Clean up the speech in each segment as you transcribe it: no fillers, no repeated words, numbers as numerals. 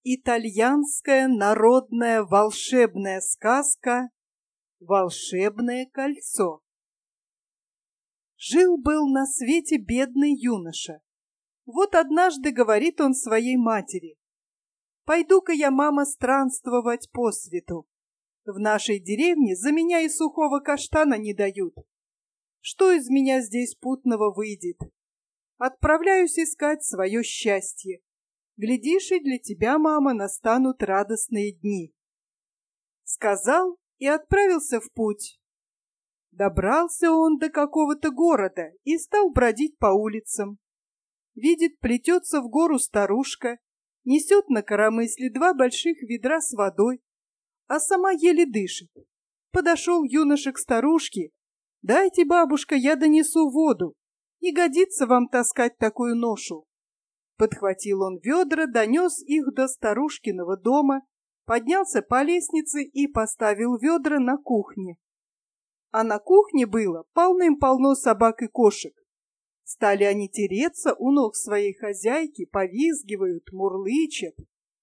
Итальянская народная волшебная сказка «Волшебное кольцо». Жил-был на свете бедный юноша. Вот однажды говорит он своей матери: «Пойду-ка я, мама, странствовать по свету. В нашей деревне за меня и сухого каштана не дают. Что из меня здесь путного выйдет? Отправляюсь искать свое счастье. Глядишь, и для тебя, мама, настанут радостные дни». Сказал и отправился в путь. Добрался он до какого-то города и стал бродить по улицам. Видит, плетется в гору старушка, несет на коромысле 2 больших ведра с водой, а сама еле дышит. Подошел юноша к старушке: «Дайте, бабушка, я донесу воду. Не годится вам таскать такую ношу». Подхватил он ведра, донес их до старушкиного дома, поднялся по лестнице и поставил ведра на кухне. А на кухне было полным-полно собак и кошек. Стали они тереться у ног своей хозяйки, повизгивают, мурлычат.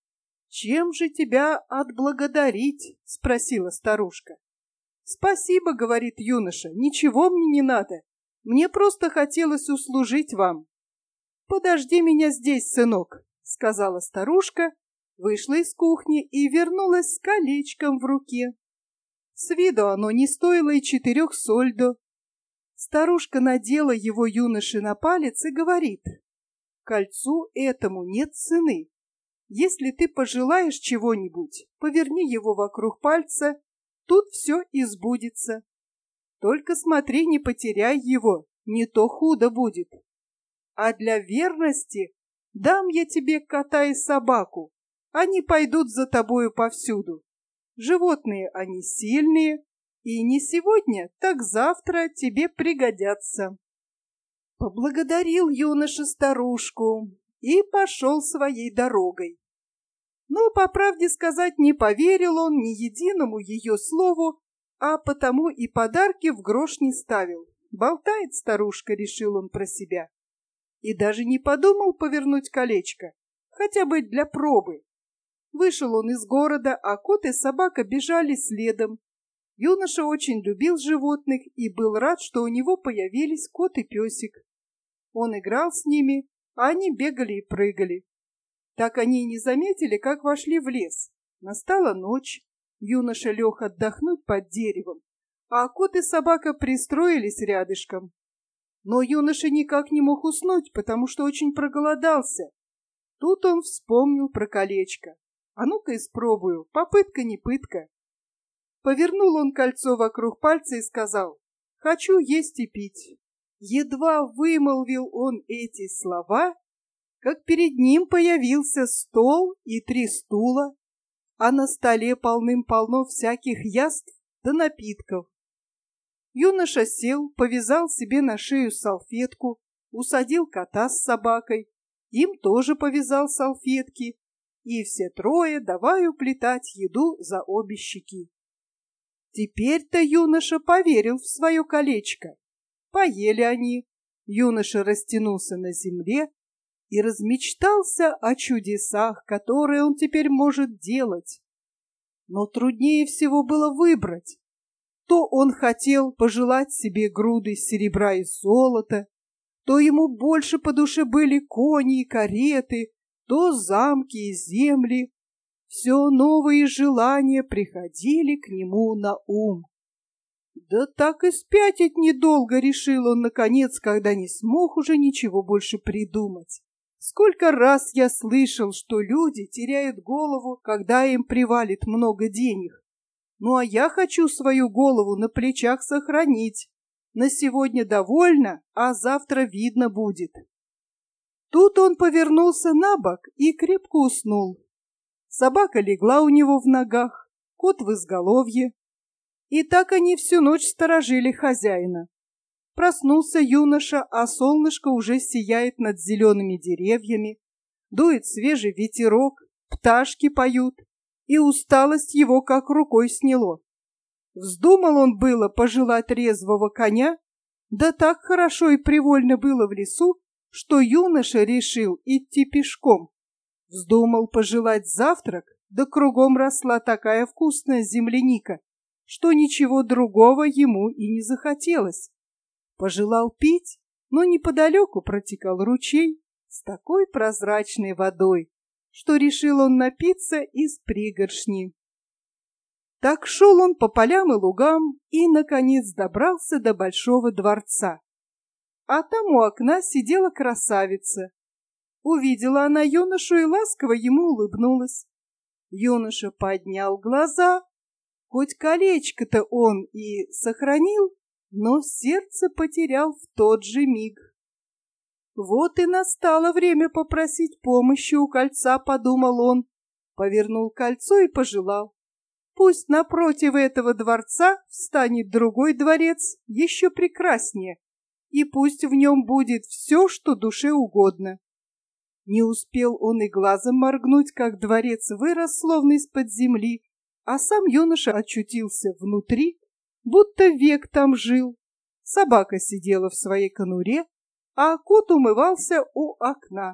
«Чем же тебя отблагодарить?» — спросила старушка. «Спасибо, — говорит юноша, — ничего мне не надо. Мне просто хотелось услужить вам». «Подожди меня здесь, сынок», — сказала старушка, вышла из кухни и вернулась с колечком в руке. С виду оно не стоило и 4 сольдо. Старушка надела его юноше на палец и говорит: «Кольцу этому нет цены. Если ты пожелаешь чего-нибудь, поверни его вокруг пальца, тут все и сбудется. Только смотри, не потеряй его, не то худо будет. А для верности дам я тебе кота и собаку. Они пойдут за тобою повсюду. Животные они сильные, и не сегодня, так завтра тебе пригодятся». Поблагодарил юноша старушку и пошел своей дорогой. Но, по правде сказать, не поверил он ни единому ее слову, а потому и подарки в грош не ставил. Болтает старушка, решил он про себя. И даже не подумал повернуть колечко, хотя бы для пробы. Вышел он из города, а кот и собака бежали следом. Юноша очень любил животных и был рад, что у него появились кот и песик. Он играл с ними, а они бегали и прыгали. Так они и не заметили, как вошли в лес. Настала ночь, юноша лег отдохнуть под деревом, а кот и собака пристроились рядышком. Но юноша никак не мог уснуть, потому что очень проголодался. Тут он вспомнил про колечко. А ну-ка испробую, попытка не пытка. Повернул он кольцо вокруг пальца и сказал: «Хочу есть и пить». Едва вымолвил он эти слова, как перед ним появился стол и 3 стула, а на столе полным-полно всяких яств да напитков. Юноша сел, повязал себе на шею салфетку, усадил кота с собакой, им тоже повязал салфетки, и все 3 давай уплетать еду за обе щеки. Теперь-то юноша поверил в свое колечко. Поели они, юноша растянулся на земле и размечтался о чудесах, которые он теперь может делать. Но труднее всего было выбрать. То он хотел пожелать себе груды серебра и золота, то ему больше по душе были кони и кареты, то замки и земли. Все новые желания приходили к нему на ум. Да так и спятить недолго, решил он наконец, когда не смог уже ничего больше придумать. Сколько раз я слышал, что люди теряют голову, когда им привалит много денег. Ну а я хочу свою голову на плечах сохранить. На сегодня довольно, а завтра видно будет. Тут он повернулся на бок и крепко уснул. Собака легла у него в ногах, кот в изголовье. И так они всю ночь сторожили хозяина. Проснулся юноша, а солнышко уже сияет над зелеными деревьями, дует свежий ветерок, пташки поют, и усталость его как рукой сняло. Вздумал он было пожелать резвого коня, да так хорошо и привольно было в лесу, что юноша решил идти пешком. Вздумал пожелать завтрак, да кругом росла такая вкусная земляника, что ничего другого ему и не захотелось. Пожелал пить, но неподалеку протекал ручей с такой прозрачной водой, что решил он напиться из пригоршни. Так шел он по полям и лугам и, наконец, добрался до большого дворца. А там у окна сидела красавица. Увидела она юношу и ласково ему улыбнулась. Юноша поднял глаза, хоть колечко-то он и сохранил, но сердце потерял в тот же миг. Вот и настало время попросить помощи у кольца, подумал он, повернул кольцо и пожелал. Пусть напротив этого дворца встанет другой дворец, еще прекраснее, и пусть в нем будет все, что душе угодно. Не успел он и глазом моргнуть, как дворец вырос, словно из-под земли, а сам юноша очутился внутри, будто век там жил. Собака сидела в своей конуре, а кот умывался у окна.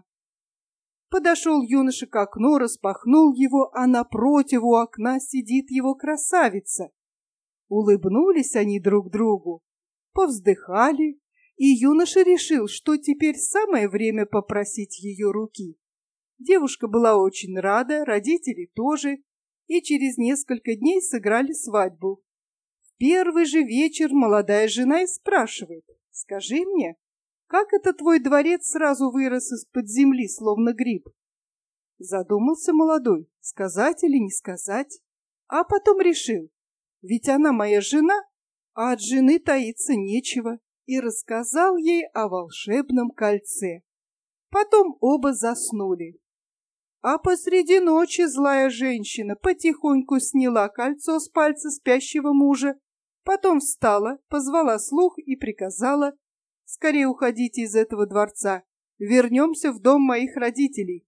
Подошел юноша к окну, распахнул его, а напротив у окна сидит его красавица. Улыбнулись они друг другу, повздыхали, и юноша решил, что теперь самое время попросить ее руки. Девушка была очень рада, родители тоже, и через несколько дней сыграли свадьбу. В первый же вечер молодая жена и спрашивает: «Скажи мне, как это твой дворец сразу вырос из-под земли, словно гриб?» Задумался молодой, сказать или не сказать, а потом решил, ведь она моя жена, а от жены таиться нечего, и рассказал ей о волшебном кольце. Потом оба заснули. А посреди ночи злая женщина потихоньку сняла кольцо с пальца спящего мужа, потом встала, позвала слуг и приказала: «Скорее уходите из этого дворца, вернемся в дом моих родителей».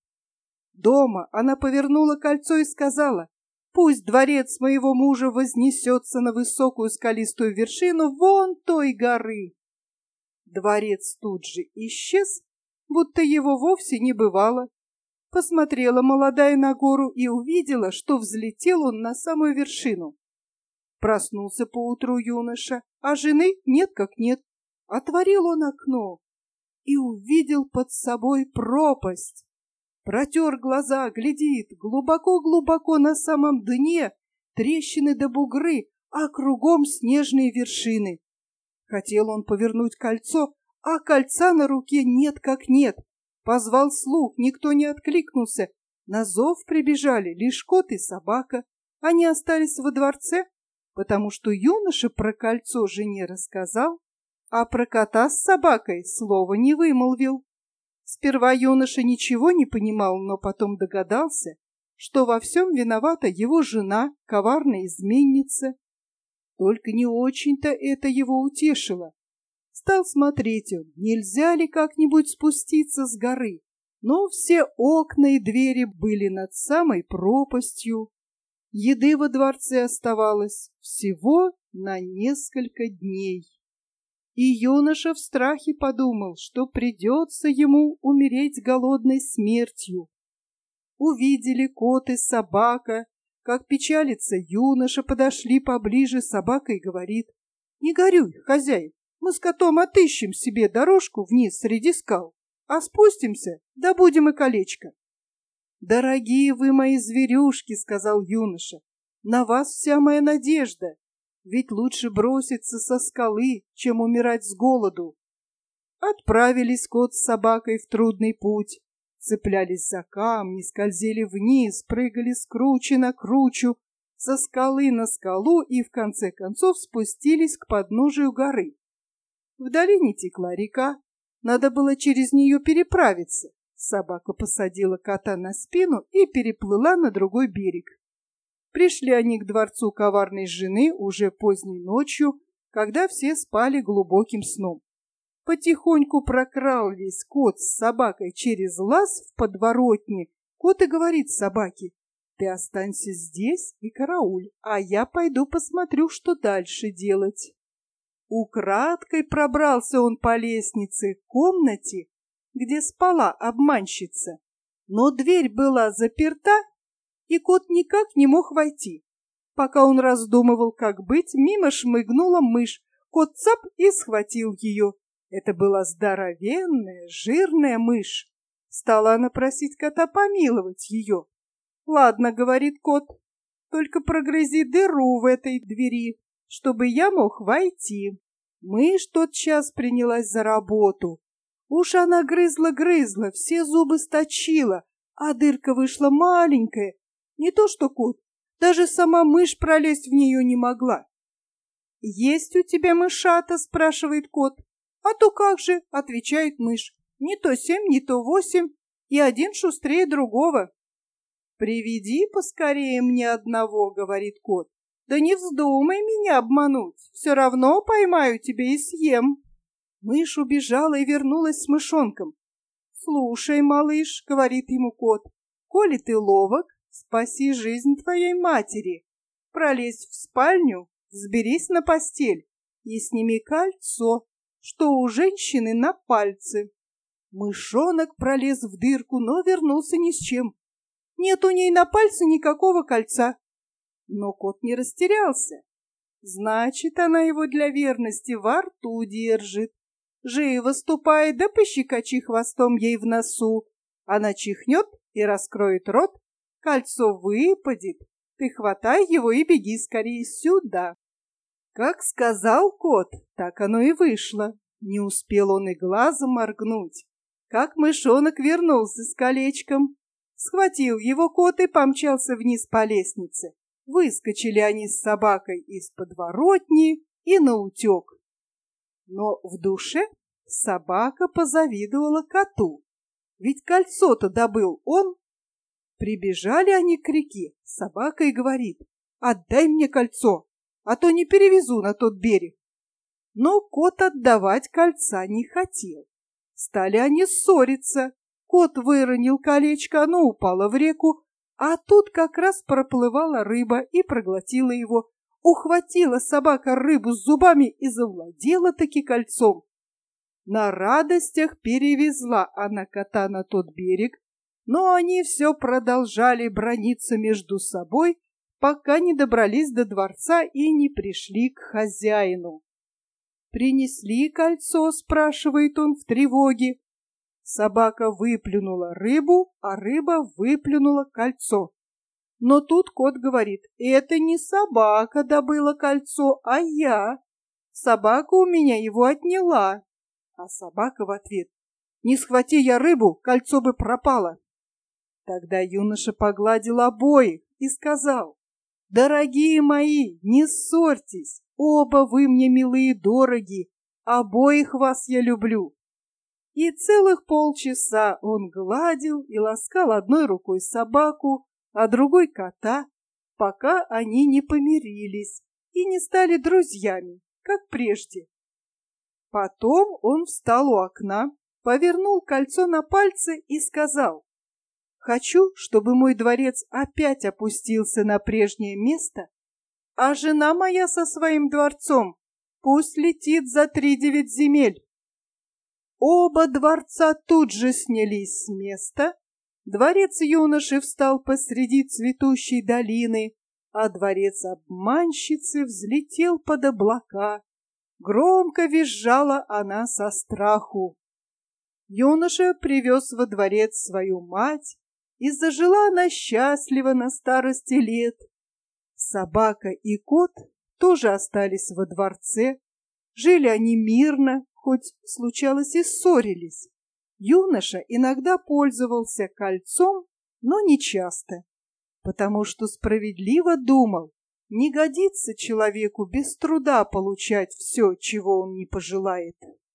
Дома она повернула кольцо и сказала: «Пусть дворец моего мужа вознесется на высокую скалистую вершину вон той горы». Дворец тут же исчез, будто его вовсе не бывало. Посмотрела молодая на гору и увидела, что взлетел он на самую вершину. Проснулся поутру юноша, а жены нет как нет. Отворил он окно и увидел под собой пропасть. Протер глаза, глядит, глубоко-глубоко на самом дне трещины да бугры, а кругом снежные вершины. Хотел он повернуть кольцо, а кольца на руке нет как нет. Позвал слуг, никто не откликнулся. На зов прибежали лишь кот и собака. Они остались во дворце, потому что юноша про кольцо жене рассказал, а про кота с собакой слова не вымолвил. Сперва юноша ничего не понимал, но потом догадался, что во всем виновата его жена, коварная изменница. Только не очень-то это его утешило. Стал смотреть он, нельзя ли как-нибудь спуститься с горы, но все окна и двери были над самой пропастью. Еды во дворце оставалось всего на несколько дней. И юноша в страхе подумал, что придется ему умереть голодной смертью. Увидели кот и собака, как печалится юноша, подошли поближе, собака и говорит: «Не горюй, хозяин, мы с котом отыщем себе дорожку вниз среди скал, а спустимся, добудем и колечко». «Дорогие вы мои зверюшки, — сказал юноша, — на вас вся моя надежда, ведь лучше броситься со скалы, чем умирать с голоду». Отправились кот с собакой в трудный путь. Цеплялись за камни, скользили вниз, прыгали с кручи на кручу, со скалы на скалу и, в конце концов, спустились к подножию горы. В долине текла река, надо было через нее переправиться. Собака посадила кота на спину и переплыла на другой берег. Пришли они к дворцу коварной жены уже поздней ночью, когда все спали глубоким сном. Потихоньку прокрались кот с собакой через лаз в подворотне. Кот и говорит собаке: «Ты останься здесь и карауль, а я пойду посмотрю, что дальше делать». Украдкой пробрался он по лестнице к комнате, где спала обманщица. Но дверь была заперта, и кот никак не мог войти. Пока он раздумывал, как быть, мимо шмыгнула мышь. Кот цап и схватил ее. Это была здоровенная, жирная мышь. Стала она просить кота помиловать ее. «Ладно, — говорит кот, — только прогрызи дыру в этой двери, чтобы я мог войти». Мышь тотчас принялась за работу. Уж она грызла-грызла, все зубы сточила, а дырка вышла маленькая. Не то что кот, даже сама мышь пролезть в нее не могла. «Есть у тебя мышата?» — спрашивает кот. «А то как же?» — отвечает мышь. «Не то 7, не то 8, и один шустрее другого». «Приведи поскорее мне одного», — говорит кот. «Да не вздумай меня обмануть, все равно поймаю тебя и съем». Мышь убежала и вернулась с мышонком. «Слушай, малыш», — говорит ему кот, — «коли ты ловок, спаси жизнь твоей матери. Пролезь в спальню, взберись на постель и сними кольцо, что у женщины на пальце». Мышонок пролез в дырку, но вернулся ни с чем. Нет у ней на пальце никакого кольца. Но кот не растерялся. Значит, она его для верности во рту держит. Живо ступай, да пощекочи хвостом ей в носу. Она чихнет и раскроет рот, кольцо выпадет. Ты хватай его и беги скорее сюда. Как сказал кот, так оно и вышло. Не успел он и глазом моргнуть, как мышонок вернулся с колечком. Схватил его кот и помчался вниз по лестнице. Выскочили они с собакой из подворотни и наутек. Но в душе собака позавидовала коту, ведь кольцо-то добыл он. Прибежали они к реке, собака и говорит: «Отдай мне кольцо, а то не перевезу на тот берег». Но кот отдавать кольца не хотел. Стали они ссориться. Кот выронил колечко, оно упало в реку, а тут как раз проплывала рыба и проглотила его. Ухватила собака рыбу с зубами и завладела таки кольцом. На радостях перевезла она кота на тот берег, но они все продолжали браниться между собой, пока не добрались до дворца и не пришли к хозяину. «Принесли кольцо?» — спрашивает он в тревоге. Собака выплюнула рыбу, а рыба выплюнула кольцо. Но тут кот говорит: «Это не собака добыла кольцо, а я. Собака у меня его отняла». А собака в ответ: «Не схвати я рыбу, кольцо бы пропало». Тогда юноша погладил обоих и сказал: «Дорогие мои, не ссорьтесь, оба вы мне милые и дороги, обоих вас я люблю». И целых полчаса он гладил и ласкал одной рукой собаку, а другой кота, пока они не помирились и не стали друзьями, как прежде. Потом он встал у окна, повернул кольцо на пальце и сказал: «Хочу, чтобы мой дворец опять опустился на прежнее место, а жена моя со своим дворцом пусть летит за 3-9 земель». Оба дворца тут же снялись с места, дворец юноши встал посреди цветущей долины, а дворец обманщицы взлетел под облака. Громко визжала она со страху. Юноша привез во дворец свою мать, и зажила она счастливо на старости лет. Собака и кот тоже остались во дворце. Жили они мирно, хоть случалось и ссорились. Юноша иногда пользовался кольцом, но не часто, потому что справедливо думал: не годится человеку без труда получать все, чего он не пожелает.